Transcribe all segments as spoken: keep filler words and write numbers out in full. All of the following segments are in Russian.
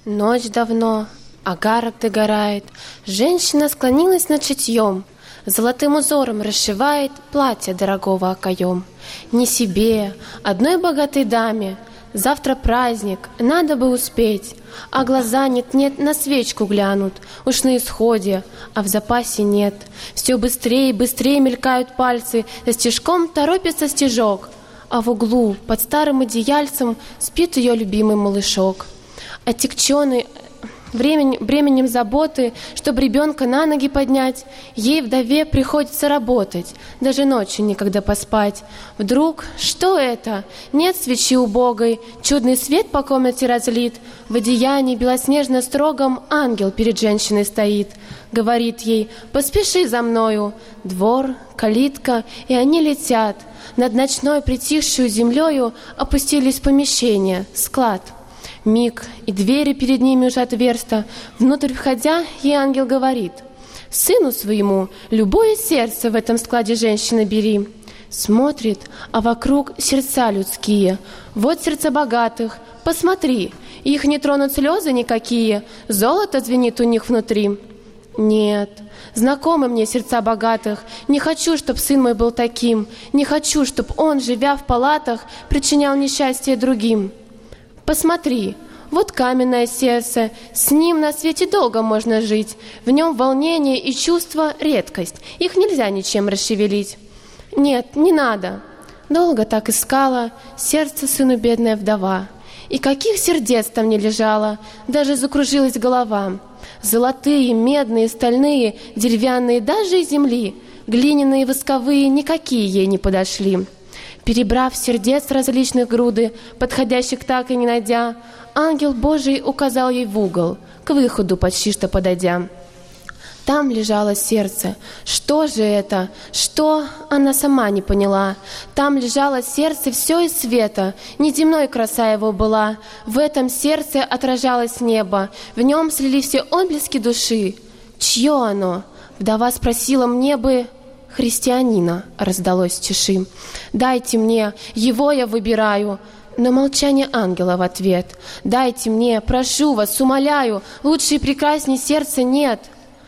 Ночь давно, агарок догорает, женщина склонилась над шитьем, золотым узором расшивает платье дорогого окоем. Не себе, одной богатой даме, завтра праздник, надо бы успеть, а глаза нет-нет на свечку глянут, уж на исходе, а в запасе нет. Все быстрее и быстрее мелькают пальцы, за стежком торопится стежок, а в углу под старым одеяльцем спит ее любимый малышок. Отягченный времен, бременем заботы, чтоб ребенка на ноги поднять, ей, вдове, приходится работать, даже ночью никогда поспать. Вдруг, что это? Нет свечи убогой, чудный свет по комнате разлит, в одеянии белоснежно строгом ангел перед женщиной стоит. Говорит ей: поспеши за мною. Двор, калитка, и они летят. Над ночной притихшую землею опустились помещения, склад. Миг, и двери перед ними уже отверсты. Внутрь входя, ей ангел говорит: сыну своему любое сердце в этом складе женщины бери. Смотрит, а вокруг сердца людские. Вот сердца богатых, посмотри, их не тронут слезы никакие, золото звенит у них внутри. Нет, знакомы мне сердца богатых, не хочу, чтоб сын мой был таким, не хочу, чтоб он, живя в палатах, причинял несчастье другим. Посмотри, вот каменное сердце, с ним на свете долго можно жить, в нем волнение и чувство — редкость, их нельзя ничем расшевелить. Нет, не надо. Долго так искала сердце сыну бедная вдова, и каких сердец там не лежало, даже закружилась голова. Золотые, медные, стальные, деревянные, даже из земли, глиняные, восковые, никакие ей не подошли. Перебрав сердец различных груды, подходящих так и не найдя, ангел Божий указал ей в угол, к выходу почти что подойдя. Там лежало сердце. Что же это? Что? Она сама не поняла. Там лежало сердце все из света, неземной краса его была. В этом сердце отражалось небо, в нем слились все отблески души. Чье оно? Вдова спросила: мне бы... «Христианина», — раздалось в тиши. «Дайте мне, его я выбираю». Но молчание ангела в ответ: «Дайте мне, прошу вас, умоляю, лучше и прекрасней сердца нет».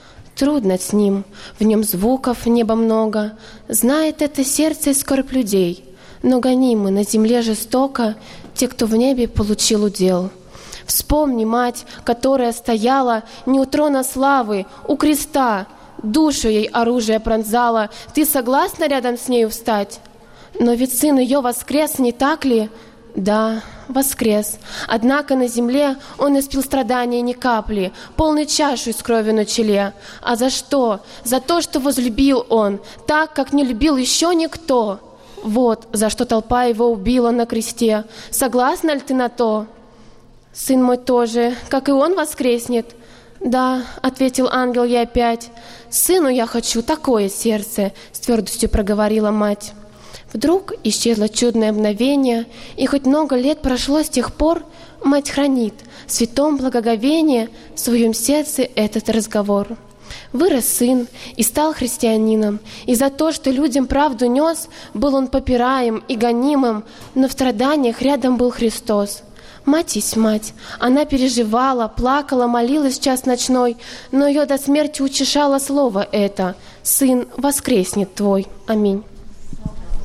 Трудно с ним, в нем звуков небо много, знает это сердце и скорбь людей, но гонимы на земле жестоко те, кто в небе получил удел. Вспомни мать, которая стояла не у трона славы, у креста, душу ей оружие пронзало, ты согласна рядом с нею встать? Но ведь сын ее воскрес, не так ли? Да, воскрес. Однако на земле он испил страдания ни капли, полной чашу с кровью на челе. А за что? За то, что возлюбил он, так, как не любил еще никто. Вот за что толпа его убила на кресте. Согласна ли ты на то? Сын мой тоже, как и он, воскреснет. «Да», — ответил ангел ей опять, — «сыну я хочу такое сердце», — с твердостью проговорила мать. Вдруг исчезло чудное мгновение, и хоть много лет прошло с тех пор, мать хранит в святом благоговении в своем сердце этот разговор. Вырос сын и стал христианином, и за то, что людям правду нес, был он попираем и гонимым, но в страданиях рядом был Христос. Мать есть мать, она переживала, плакала, молилась в час ночной, но ее до смерти утешало слово это: «Сын, воскреснет твой». Аминь.